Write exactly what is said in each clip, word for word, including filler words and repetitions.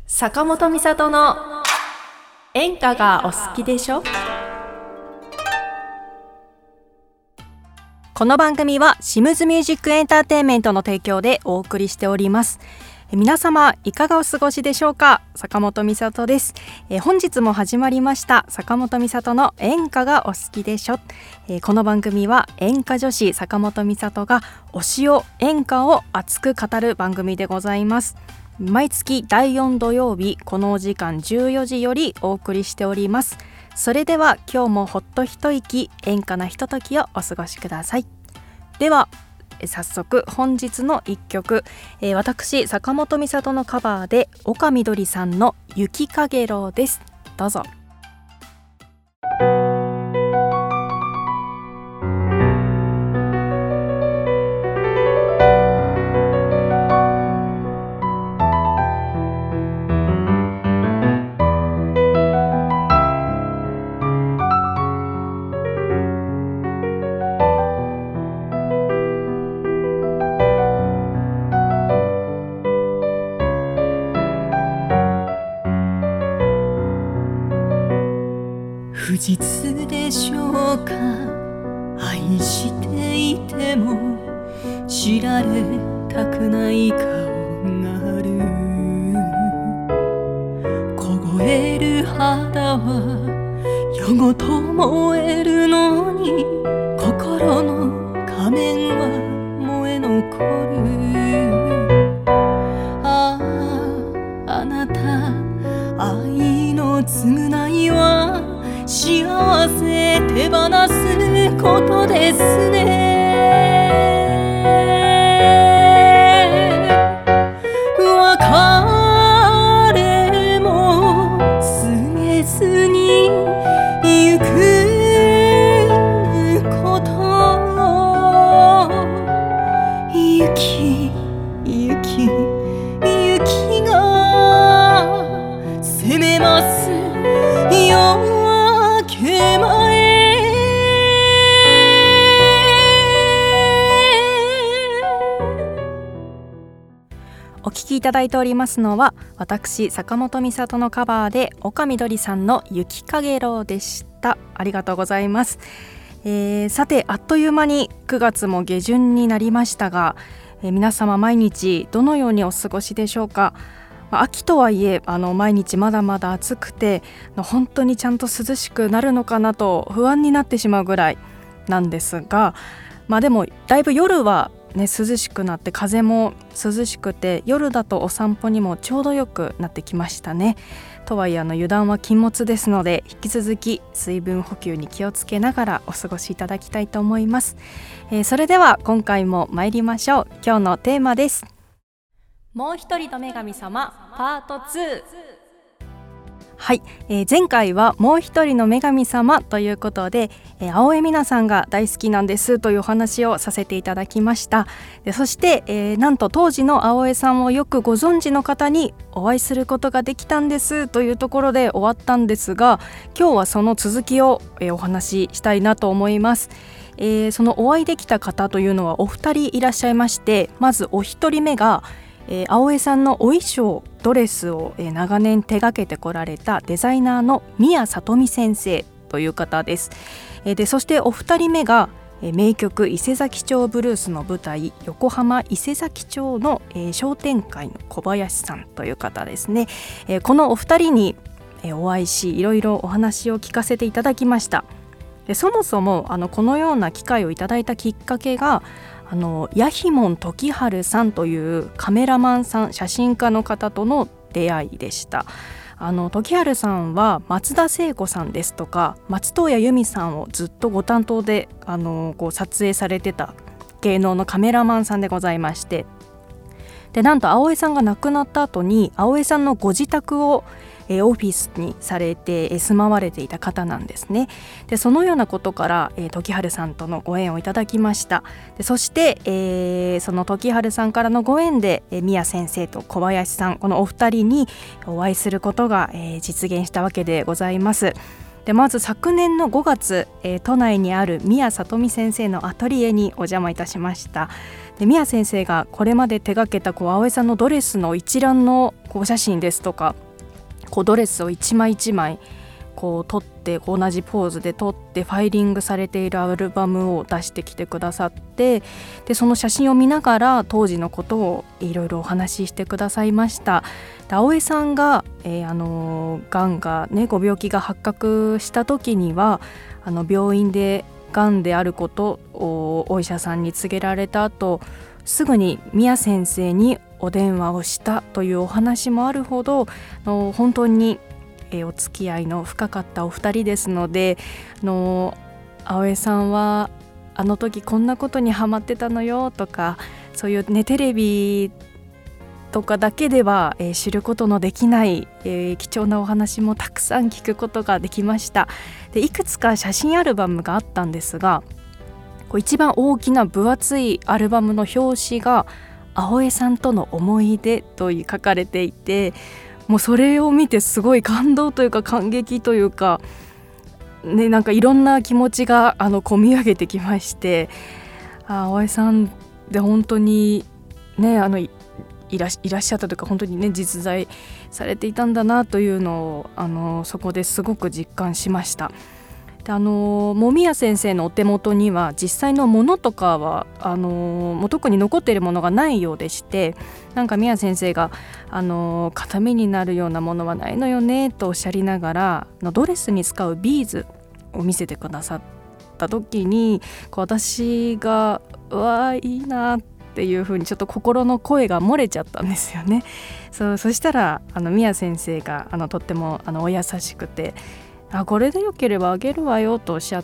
坂本美里の演歌がお好きでしょ。この番組はシムズミュージックエンターテインメントの提供でお送りしております。皆様いかがお過ごしでしょうか。坂本美里です。え本日も始まりました坂本美里の演歌がお好きでしょ。えこの番組は演歌女子坂本美里が推しを演歌を熱く語る番組でございます。毎月だいよん土曜日このお時間じゅうよじよりお送りしております。それでは今日もほっと一息演歌なひとときをお過ごしください。では早速本日のいっきょく、えー、私坂本美里のカバーで岡みどりさんの雪かげろうです。どうぞ。 不実でしょうか、愛していても知られたくない顔がある。凍える肌は夜ごと燃えるのに、心の仮面は燃え残る。ああ、あなた愛の償いは幸せ手放すことですね。別れも告げずに行くこと。雪雪雪が責めますよ。 お聴きいただいておりますのは私坂本美里のカバーで岡みどりさんの雪かげろうでした。ありがとうございます。えー、さてあっという間にくがつも下旬になりましたが、えー、皆様毎日どのようにお過ごしでしょうか。秋とはいえあの毎日まだまだ暑くて本当にちゃんと涼しくなるのかなと不安になってしまうぐらいなんですが、まあでもだいぶ夜はね、涼しくなって風も涼しくて夜だとお散歩にもちょうどよくなってきましたね。とはいえあの油断は禁物ですので引き続き水分補給に気をつけながらお過ごしいただきたいと思います。えー、それでは今回も参りましょう。今日のテーマです。もう一人の女神様パートツー。はい、えー、前回はもう一人の女神様ということで、えー、青江美奈さんが大好きなんですというお話をさせていただきました。でそして、えー、なんと当時の青江さんをよくご存知の方にお会いすることができたんですというところで終わったんですが、今日はその続きを、えー、お話ししたいなと思います。えー、そのお会いできた方というのはお二人いらっしゃいまして、まずお一人目がえー、青江さんのお衣装ドレスを、えー、長年手掛けてこられたデザイナーの宮里美先生という方です。えー、でそしてお二人目が、えー、名曲伊勢崎町ブルースの舞台横浜伊勢崎町の、えー、商店会の小林さんという方ですね。えー、このお二人に、えー、お会いしいろいろお話を聞かせていただきました。でそもそもあのこのような機会をいただいたきっかけがあのヤヒモン時春さんというカメラマンさん写真家の方との出会いでした。あの時春さんは松田聖子さんですとか松任谷由実さんをずっとご担当であのこう撮影されてた芸能のカメラマンさんでございまして、でなんと青江さんが亡くなった後に青江さんのご自宅をえー、オフィスにされて、えー、住まわれていた方なんですね。でそのようなことから、えー、時春さんとのご縁をいただきました。でそして、えー、その時春さんからのご縁で、えー、宮先生と小林さんこのお二人にお会いすることが、えー、実現したわけでございます。 でまず昨年のごがつ、えー、都内にある宮里美先生のアトリエにお邪魔いたしました。で宮先生がこれまで手掛けたこう葵さんのドレスの一覧のこう写真ですとか、こうドレスを一枚一枚こう撮って同じポーズで撮ってファイリングされているアルバムを出してきてくださって、でその写真を見ながら当時のことをいろいろお話ししてくださいました。で葵さんが、えー、あのがんがねご病気が発覚した時にはあの病院でがんであることをお医者さんに告げられた後、すぐに宮先生にお電話をしたというお話もあるほどの本当にえー、お付き合いの深かったお二人ですので、あの葵さんはあの時こんなことにハマってたのよとか、そういうねテレビとかだけでは、えー、知ることのできない、えー、貴重なお話もたくさん聞くことができました。でいくつか写真アルバムがあったんですが、こう一番大きな分厚いアルバムの表紙が葵さんとの思い出と書かれていて、もうそれを見てすごい感動というか感激というか、ね、なんかいろんな気持ちがあの込み上げてきまして、あ葵さんで本当にねあの い, い, らいらっしゃったというか本当にね実在されていたんだなというのをあのそこですごく実感しました。であのもみや先生のお手元には実際のものとかはあのもう特に残っているものがないようでして、なんかみや先生があの形見になるようなものはないのよねとおっしゃりながらのドレスに使うビーズを見せてくださった時に、こう私がうわーいいなっていう風にちょっと心の声が漏れちゃったんですよね。 そ, そしたらあのみや先生があのとってもあのお優しくて、あこれでよければあげるわよとおっしゃって、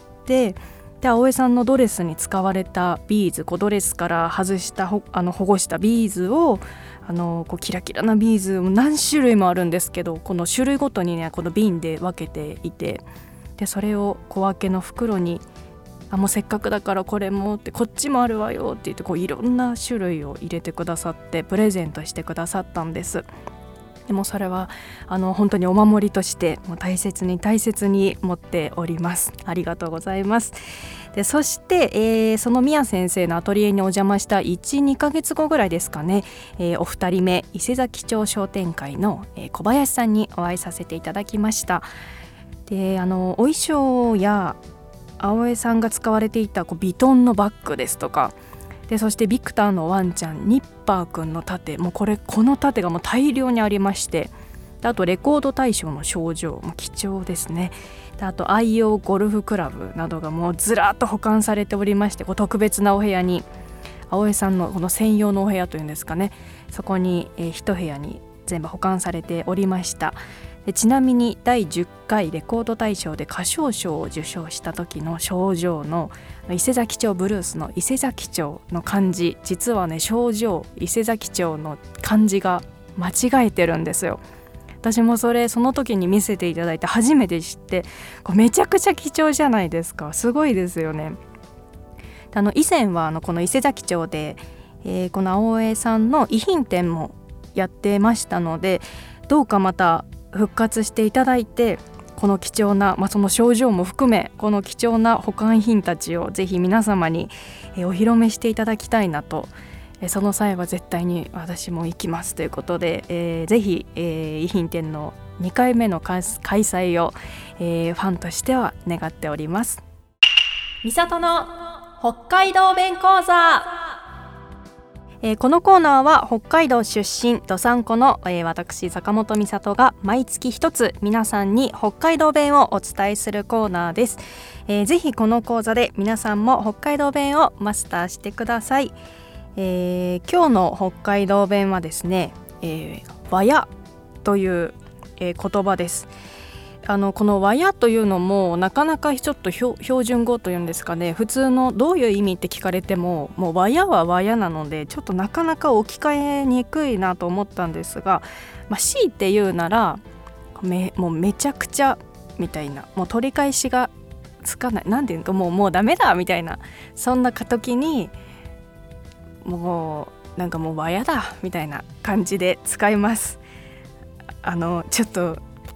で葵さんのドレスに使われたビーズ、こうドレスから外したほあの保護したビーズをあのこうキラキラなビーズ何種類もあるんですけど、この種類ごとにねこの瓶で分けていて、でそれを小分けの袋にあもうせっかくだからこれもってこっちもあるわよって言ってこういろんな種類を入れてくださってプレゼントしてくださったんです。でもそれはあの本当にお守りとしてもう大切に大切に持っております。ありがとうございます。でそして、えー、その宮先生のアトリエにお邪魔した いち,に ヶ月後ぐらいですかね、えー、お二人目伊勢崎町商店会の、えー、小林さんにお会いさせていただきました。であのお衣装や葵さんが使われていたこうビトンのバッグですとかで、そしてビクターのワンちゃんニッパーくんの盾、もうこれこの盾がもう大量にありまして、であとレコード大賞の賞状も貴重ですね。であと愛用ゴルフクラブなどがもうずらっと保管されておりまして、こう特別なお部屋に葵さんのこの専用のお部屋というんですかね、そこに、えー、一部屋に全部保管されておりました。でちなみにだいじゅっかいレコード大賞で歌唱賞を受賞した時の賞状の伊勢崎町ブルースの伊勢崎町の漢字、実はね賞状伊勢崎町の漢字が間違えてるんですよ。私もそれその時に見せていただいて初めて知って、これめちゃくちゃ貴重じゃないですか。すごいですよね。あの以前はあのこの伊勢崎町で、えー、この葵さんの遺品展もやってましたので、どうかまた復活していただいて、この貴重な、まあ、その賞状も含めこの貴重な保管品たちをぜひ皆様にお披露目していただきたいなと、その際は絶対に私も行きますということで、えー、ぜひ、えー、遺品展のにかいめの開催を、えー、ファンとしては願っております。 みさとの北海道弁講座。 えー、このコーナーは北海道出身どさんこの、えー、私坂本美里が毎月一つ皆さんに北海道弁をお伝えするコーナーです。えー、ぜひこの講座で皆さんも北海道弁をマスターしてください。えー、今日の北海道弁はですね、えー、わやという、えー、言葉です。あのこのわやというのもなかなかちょっと標準語というんですかね、普通のどういう意味って聞かれてももうわやはわやなのでちょっとなかなか置き換えにくいなと思ったんですが、まあ、強いて言うならめもうめちゃくちゃみたいな、もう取り返しがつかない、なんていうかもうもうダメだみたいな、そんな時にもうなんかもうわやだみたいな感じで使います。あのちょっと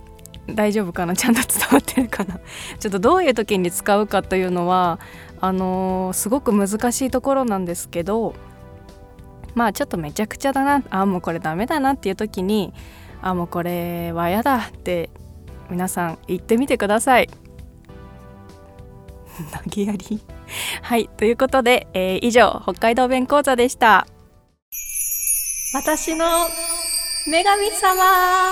大丈夫かな、ちゃんと伝わってるかなちょっとどういう時に使うかというのはあのー、すごく難しいところなんですけど、まあちょっとめちゃくちゃだな、あもうこれダメだなっていう時に、あもうこれはやだって皆さん言ってみてください投げやりはいということで、えー、以上北海道弁講座でした。 私の女神様。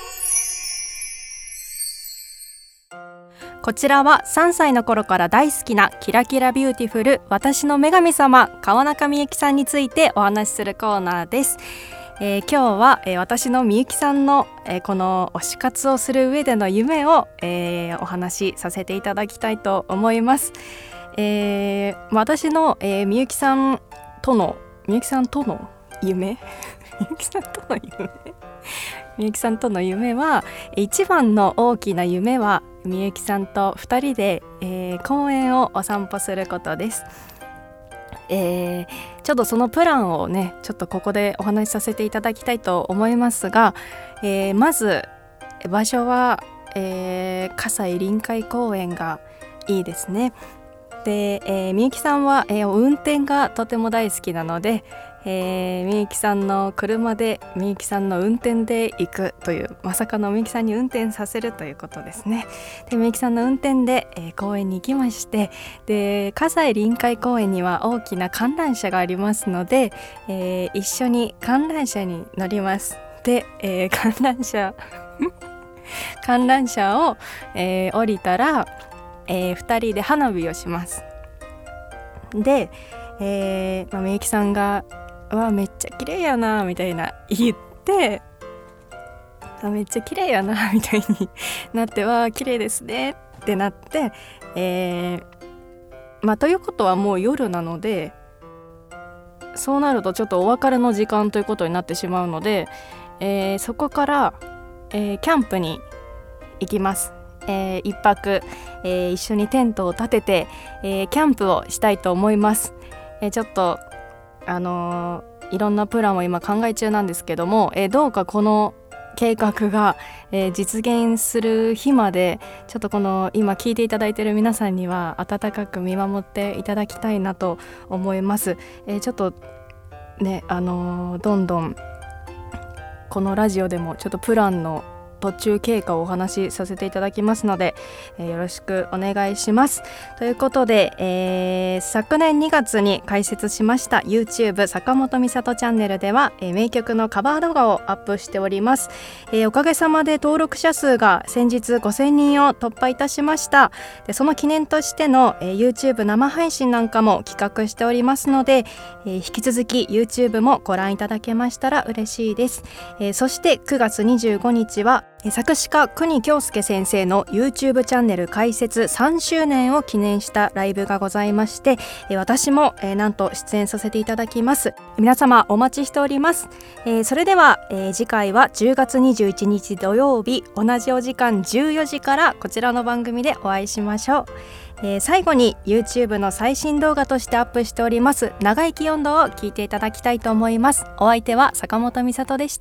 こちらはさんさいの頃から大好きなキラキラビューティフル私の女神様川中美幸さんについてお話しするコーナーです。えー、今日は、えー、私のみゆきさんの、えー、この推し活をする上での夢を、えー、お話しさせていただきたいと思います。えー、私の、えー、みゆきさんとのみゆきさんとの夢みゆきさんとの夢みゆきさんとの夢は一番の大きな夢はみゆきさんとふたりで、えー、公園をお散歩することです。えー、ちょっとそのプランをねちょっとここでお話しさせていただきたいと思いますが、えー、まず場所は、えー、葛西臨海公園がいいですね。で、えー、みゆきさんは、えー、運転がとても大好きなので、えー、みゆきさんの車でみゆきさんの運転で行くという、まさかのみゆきさんに運転させるということですね。でみゆきさんの運転で、えー、公園に行きまして、で葛西臨海公園には大きな観覧車がありますので、えー、一緒に観覧車に乗ります。で、えー、観覧車観覧車を、えー、降りたら、えー、ふたりで花火をします。で、えーまあ、みゆきさんがわめっちゃ綺麗やなみたいな言ってあめっちゃ綺麗やなみたいになってわ綺麗ですねってなって、えーまあ、ということはもう夜なので、そうなるとちょっとお別れの時間ということになってしまうので、えー、そこから、えー、キャンプに行きます。えー、一泊、えー、一緒にテントを立てて、えー、キャンプをしたいと思います。えー、ちょっとあのー、いろんなプランを今考え中なんですけども、えー、どうかこの計画が、えー、実現する日までちょっとこの今聞いていただいている皆さんには温かく見守っていただきたいなと思います。えー、ちょっとねあのー、どんどんこのラジオでもちょっとプランの途中経過をお話しさせていただきますので、えー、よろしくお願いします。ということで、えー、昨年にがつに開設しました YouTube 坂本美里チャンネルでは、えー、名曲のカバー動画をアップしております。えー、おかげさまで登録者数が先日ごせんにんを突破いたしました。でその記念としての、えー、YouTube 生配信なんかも企画しておりますので、えー、引き続き YouTube もご覧いただけましたら嬉しいです。えー、そしてくがつにじゅうごにちは作詞家国京介先生の YouTube チャンネル開設さんしゅうねんを記念したライブがございまして、私もなんと出演させていただきます。皆様お待ちしております。それでは次回はじゅうがつにじゅういちにち土曜日同じお時間じゅうよじからこちらの番組でお会いしましょう。えー、最後に YouTube の最新動画としてアップしております長生き音頭を聞いていただきたいと思います。お相手は坂本美里でした。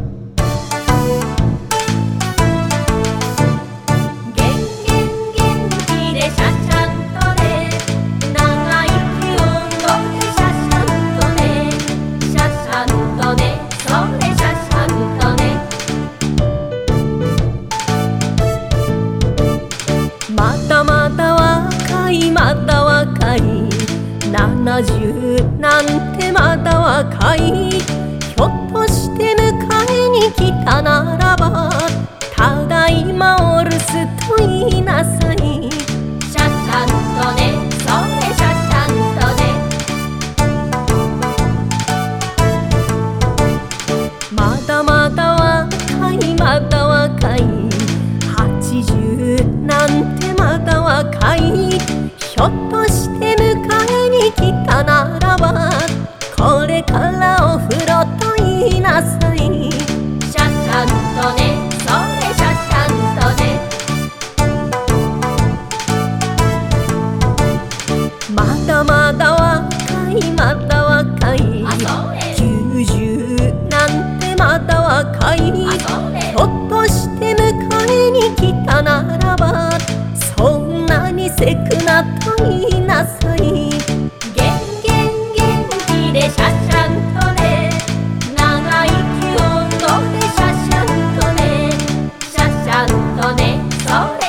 ななじゅうなんてまだ若い。ひょっとして迎えに来たならばただいまお留守と言いなさい。シャシャンとねそれシャシャンとね。まだまだ若いまだ若い。はちじゅうなんてまだ若い。ひょっとして迎えに来たならばこれからお風呂と言いなさい。シャシャンとねそれシャシャンとね。まだまだ若いまだ若い。きゅうじゅうなんてまだ若い。ひょっとして迎えにそれ